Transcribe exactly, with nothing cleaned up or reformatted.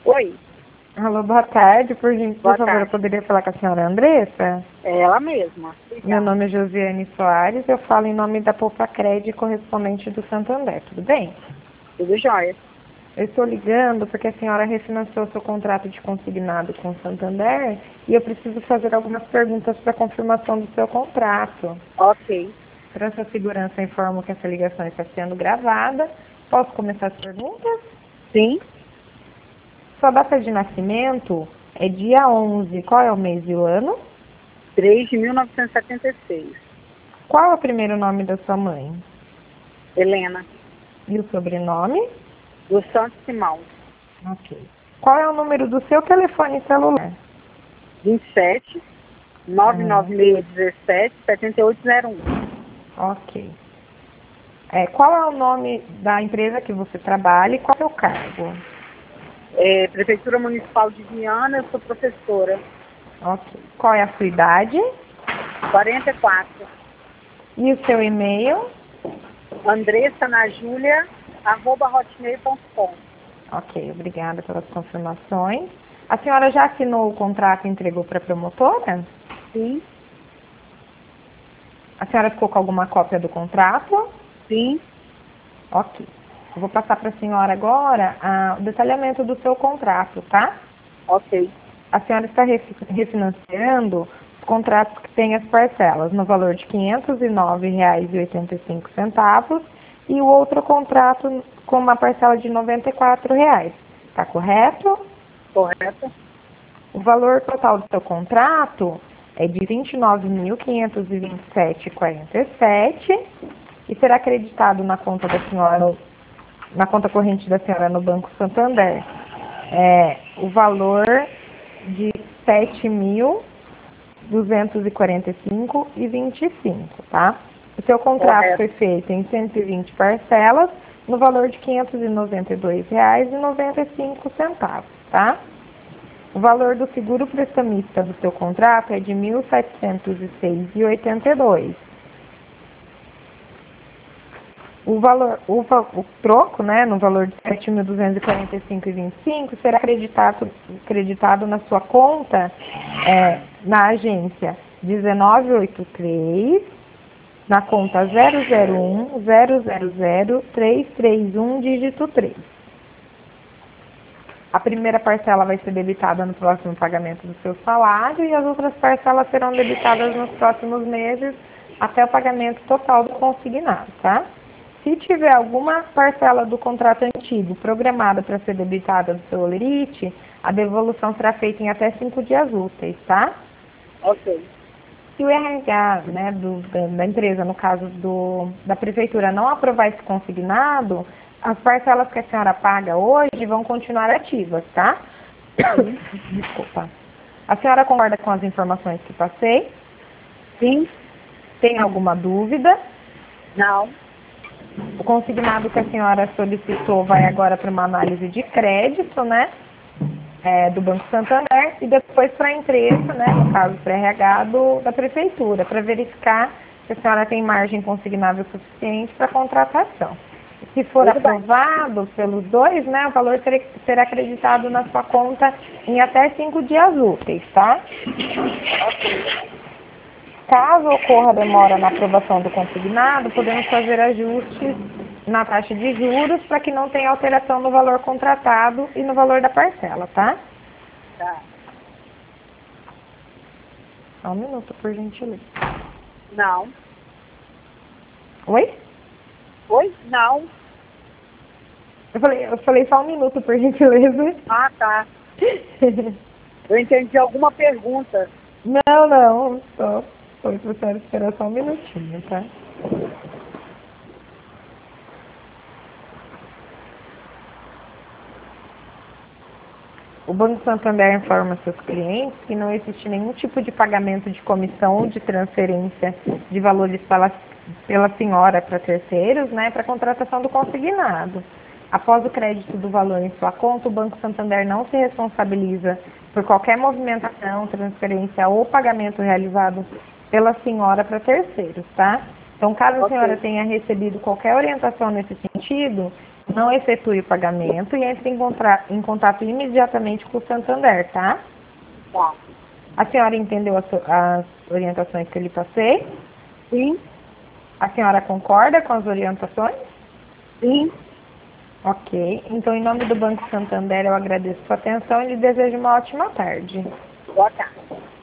Oi, Alô, boa tarde. Por, gen- por boa favor, eu tarde. poderia falar com a senhora Andressa? É ela mesma. Meu Obrigada. nome é Josiane Soares, eu falo em nome da Poupa Cred, correspondente do Santander, tudo bem? Tudo jóia. Eu estou ligando porque a senhora refinanciou seu contrato de consignado com o Santander e eu preciso fazer algumas perguntas para confirmação do seu contrato. Ok. Para sua segurança, informo que essa ligação está sendo gravada. Posso começar as perguntas? Sim, Sua data de nascimento é dia onze. Qual é o mês e o ano? três de mil novecentos e setenta e seis. Qual é o primeiro nome da sua mãe? Helena, E o sobrenome? do Santos Simão. Ok. Qual é o número do seu telefone celular? vinte e sete, nove Aham. nove seis, dezessete, setenta e oito zero um. Ok. É, qual é o nome da empresa que você trabalha e qual é o cargo? É, Prefeitura Municipal de Viana, eu sou professora. Ok. Qual é a sua idade? quarenta e quatro. E o seu e-mail? Andressa na Júlia, arroba hotmail ponto com. Ok, obrigada pelas confirmações. A senhora já assinou o contrato e entregou para a promotora? Sim, A senhora ficou com alguma cópia do contrato? sim, Ok. Eu vou passar para a senhora agora ah, o detalhamento do seu contrato, tá? ok. A senhora está refi- refinanciando os contratos que têm as parcelas no valor de quinhentos e nove reais e oitenta e cinco centavos e o outro contrato com uma parcela de noventa e quatro reais. Está correto? Correto? O valor total do seu contrato é de vinte e nove mil quinhentos e vinte e sete reais e quarenta e sete centavos e será acreditado na conta da senhora, na conta corrente da senhora no Banco Santander. É, o valor de sete mil duzentos e quarenta e cinco reais e vinte e cinco centavos, tá? O seu contrato Correto. foi feito em cento e vinte parcelas no valor de quinhentos e noventa e dois reais e noventa e cinco centavos, tá? O valor do seguro prestamista do seu contrato é de mil setecentos e seis reais e oitenta e dois centavos. O valor, o, va- o troco, né, no valor de sete mil duzentos e quarenta e cinco reais e vinte e cinco centavos será acreditado, acreditado na sua conta é, na agência dezenove oitenta e três, na conta zero zero um zero zero zero três três um dígito três. A primeira parcela vai ser debitada no próximo pagamento do seu salário e as outras parcelas serão debitadas nos próximos meses até o pagamento total do consignado, tá? Se tiver alguma parcela do contrato antigo programada para ser debitada do seu holerite, a devolução será feita em até cinco dias úteis, tá? Ok. Se o R H, né, do, da, da empresa, no caso do, da prefeitura, não aprovar esse consignado, as parcelas que a senhora paga hoje vão continuar ativas, tá? Sim, Desculpa. A senhora concorda com as informações que passei? sim, Tem alguma dúvida? não. O consignado que a senhora solicitou vai agora para uma análise de crédito, né? É, do Banco Santander e depois para a empresa, né, no caso para R H do, da prefeitura, para verificar se a senhora tem margem consignável suficiente para contratação. Se for Tudo bem. aprovado pelos dois, né, o valor será, será acreditado na sua conta em até cinco dias úteis, tá? Caso ocorra demora na aprovação do consignado, podemos fazer ajustes na taxa de juros para que não tenha alteração no valor contratado e no valor da parcela, tá? Tá. Só um minuto, por gentileza. Não. Oi? Oi? Não. Eu falei, eu falei só um minuto, por gentileza. Ah, tá. Eu entendi alguma pergunta. Não, não, só foi para a senhora esperar só um minutinho, tá? O Banco Santander informa seus clientes que não existe nenhum tipo de pagamento de comissão ou de transferência de valores pela, pela senhora para terceiros, né, para contratação do consignado. Após o crédito do valor em sua conta, o Banco Santander não se responsabiliza por qualquer movimentação, transferência ou pagamento realizado pela senhora para terceiros, tá? Então, caso a senhora Ok. tenha recebido qualquer orientação nesse sentido, não efetue o pagamento e entre em, contra... em contato imediatamente com o Santander, tá? Tá. A senhora entendeu as, as orientações que eu lhe passei? Sim, A senhora concorda com as orientações? sim. Ok. Então, em nome do Banco Santander, eu agradeço sua atenção e lhe desejo uma ótima tarde. Boa tarde.